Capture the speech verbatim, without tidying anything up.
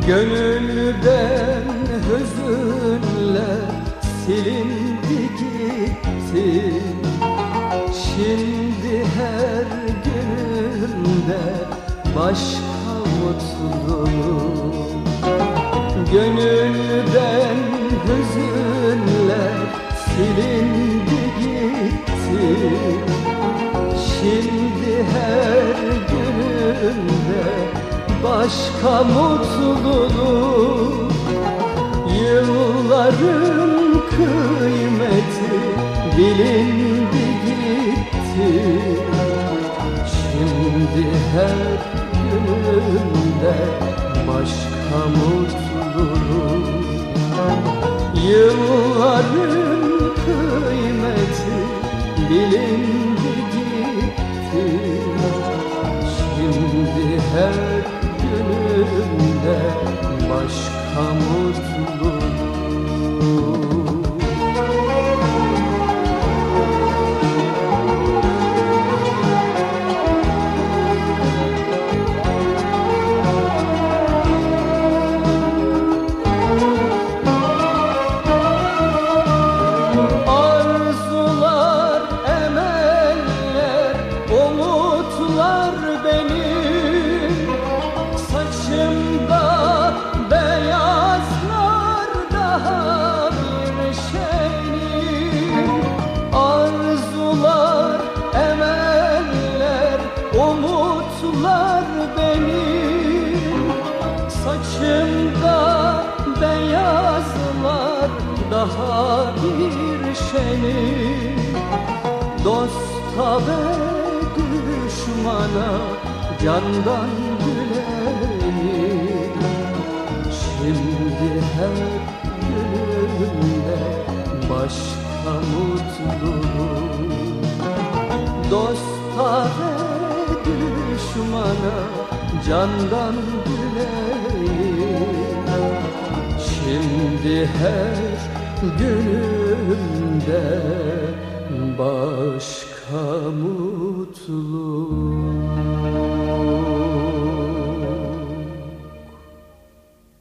Gönülden hüzünler silindi gitti. Şimdi her günümde başka mutluluk. Gönülden hüzünler silindi gitti. Şimdi her günümde başka mutluluk. Yılların kıymeti bilindi gitti. Şimdi her günümde başka mutluluk. Yılların kıymeti bilindi gitti. Şimdi her günümde başka mutluluk. Arzular, emeller, umutlar benim saçımda beyazlar daha bir şeyim. Arzular, emeller, umutlar benim saçımda beyazlar daha bir şeyim. Dosta ve düşmana candan güleyim. Şimdi her günümde başka mutluluk. Dosta ve düşmana candan güleyim. Şimdi her günümde başka mutluluk.